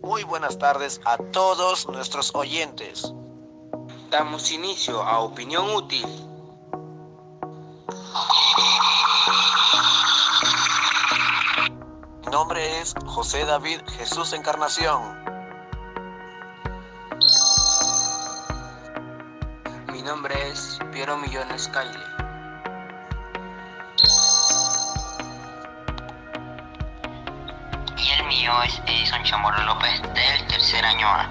Muy buenas tardes a todos nuestros oyentes. Damos inicio a Opinión Útil. Mi nombre es José David Jesús Encarnación. Mi nombre es Piero Millones Caile. Y el mío es Edison Chamorro López del tercer año A.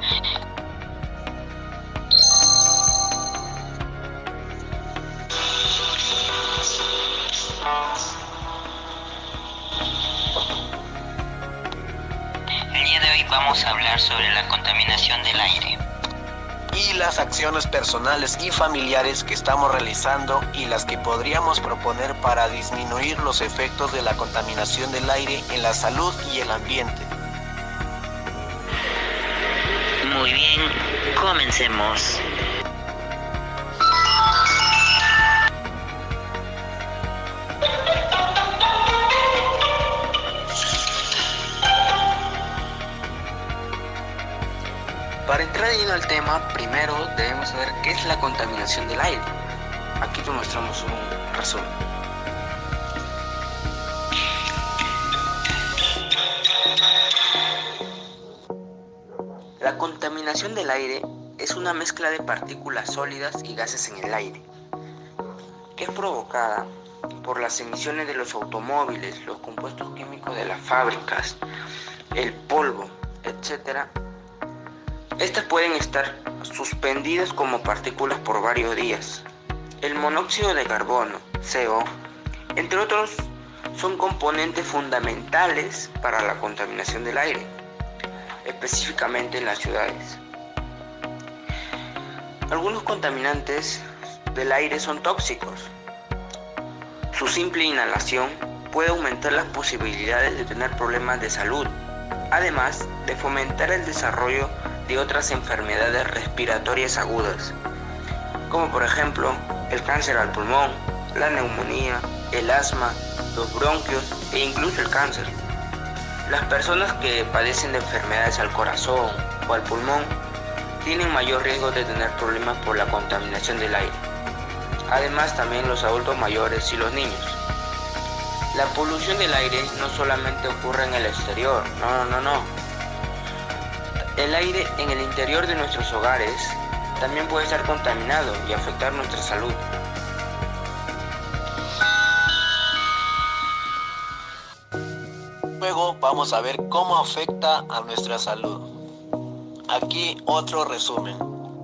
El día de hoy vamos a hablar sobre la contaminación del aire Y las acciones personales y familiares que estamos realizando y las que podríamos proponer para disminuir los efectos de la contaminación del aire en la salud y el ambiente. Muy bien, comencemos. Para entrar lleno al tema, primero debemos saber qué es la contaminación del aire. Aquí te mostramos un resumen. La contaminación del aire es una mezcla de partículas sólidas y gases en el aire, que es provocada por las emisiones de los automóviles, los compuestos químicos de las fábricas, el polvo, etc. Estas pueden estar suspendidas como partículas por varios días. El monóxido de carbono, CO, entre otros, son componentes fundamentales para la contaminación del aire, específicamente en las ciudades. Algunos contaminantes del aire son tóxicos. Su simple inhalación puede aumentar las posibilidades de tener problemas de salud, además de fomentar el desarrollo de otras enfermedades respiratorias agudas, como por ejemplo el cáncer al pulmón, la neumonía, el asma, los bronquios e incluso el cáncer. Las personas que padecen de enfermedades al corazón o al pulmón tienen mayor riesgo de tener problemas por la contaminación del aire. Además, también los adultos mayores y los niños. La polución del aire no solamente ocurre en el exterior, no. El aire en el interior de nuestros hogares también puede estar contaminado y afectar nuestra salud. Luego vamos a ver cómo afecta a nuestra salud. Aquí otro resumen.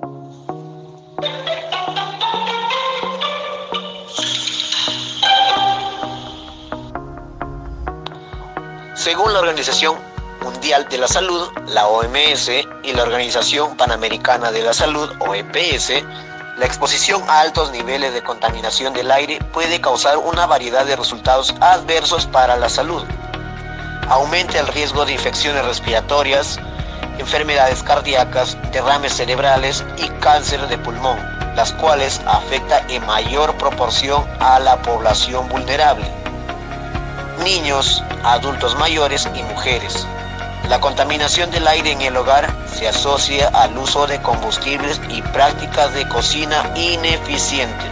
Según la Organización Mundial de la Salud, la OMS, y la Organización Panamericana de la Salud, OPS, la exposición a altos niveles de contaminación del aire puede causar una variedad de resultados adversos para la salud. Aumenta el riesgo de infecciones respiratorias, enfermedades cardíacas, derrames cerebrales y cáncer de pulmón, las cuales afectan en mayor proporción a la población vulnerable: niños, adultos mayores y mujeres. La contaminación del aire en el hogar se asocia al uso de combustibles y prácticas de cocina ineficiente.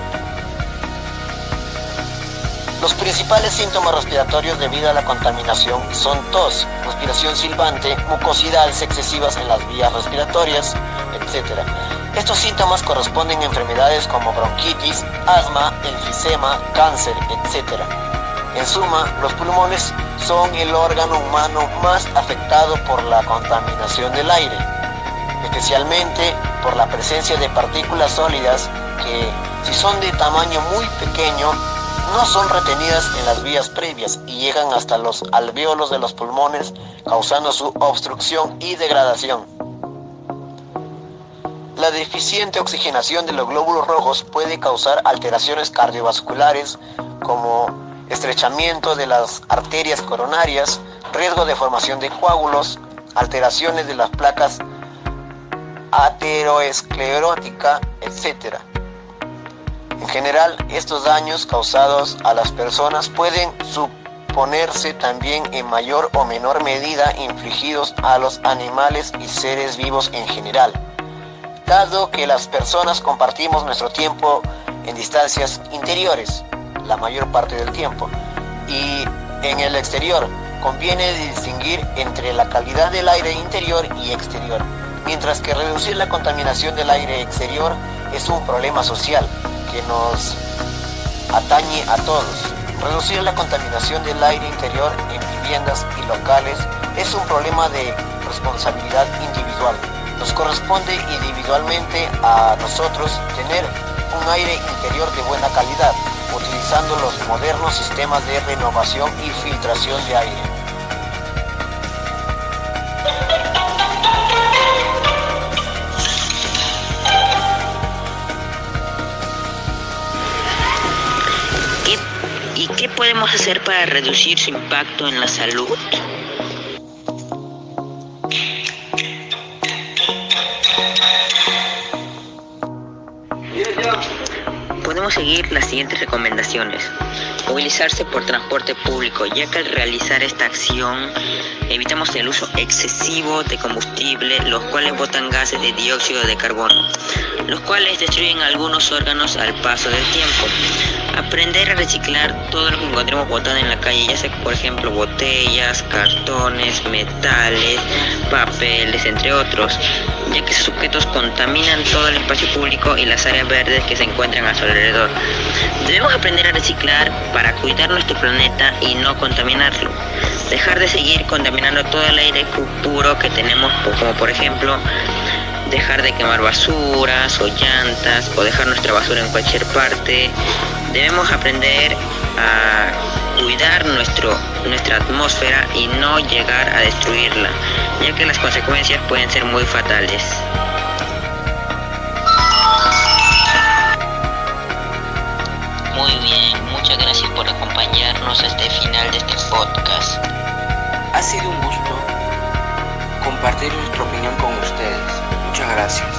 Los principales síntomas respiratorios debido a la contaminación son tos, respiración silbante, mucosidades excesivas en las vías respiratorias, etc. Estos síntomas corresponden a enfermedades como bronquitis, asma, enfisema, cáncer, etc. En suma, los pulmones son el órgano humano más afectado por la contaminación del aire, especialmente por la presencia de partículas sólidas que, si son de tamaño muy pequeño, no son retenidas en las vías previas y llegan hasta los alvéolos de los pulmones, causando su obstrucción y degradación. La deficiente oxigenación de los glóbulos rojos puede causar alteraciones cardiovasculares como estrechamiento de las arterias coronarias, riesgo de formación de coágulos, alteraciones de las placas ateroscleróticas, etc. En general, estos daños causados a las personas pueden exponerse también en mayor o menor medida infligidos a los animales y seres vivos en general, dado que las personas compartimos nuestro tiempo en distancias interiores, la mayor parte del tiempo, y en el exterior. Conviene distinguir entre la calidad del aire interior y exterior, mientras que reducir la contaminación del aire exterior es un problema social que nos atañe a todos. Reducir la contaminación del aire interior en viviendas y locales es un problema de responsabilidad individual. Nos corresponde individualmente a nosotros tener un aire interior de buena calidad, utilizando los modernos sistemas de renovación y filtración de aire. ¿Y qué podemos hacer para reducir su impacto en la salud? Podemos seguir las siguientes recomendaciones. Movilizarse por transporte público, ya que al realizar esta acción evitamos el uso excesivo de combustible, los cuales botan gases de dióxido de carbono, los cuales destruyen algunos órganos al paso del tiempo. Aprender a reciclar todo lo que encontremos botado en la calle, ya sea por ejemplo botellas, cartones, metales, papeles, entre otros, ya que esos objetos contaminan todo el espacio público y las áreas verdes que se encuentran a su alrededor. Debemos aprender a reciclar para cuidar nuestro planeta y no contaminarlo. Dejar de seguir contaminando todo el aire puro que tenemos, como por ejemplo dejar de quemar basuras o llantas o dejar nuestra basura en cualquier parte. Debemos aprender a cuidar nuestra atmósfera y no llegar a destruirla, ya que las consecuencias pueden ser muy fatales. Muy bien, muchas gracias por acompañarnos hasta el final de este podcast. Ha sido un gusto compartir nuestra opinión con ustedes. Muchas gracias.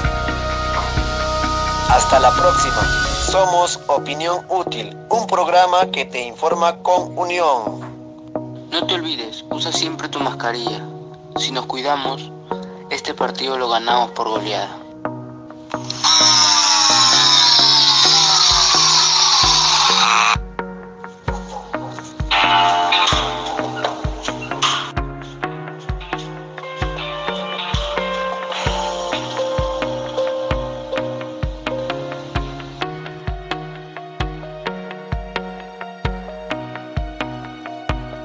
Hasta la próxima. Somos Opinión Útil, un programa que te informa con unión. No te olvides, usa siempre tu mascarilla. Si nos cuidamos, este partido lo ganamos por goleada.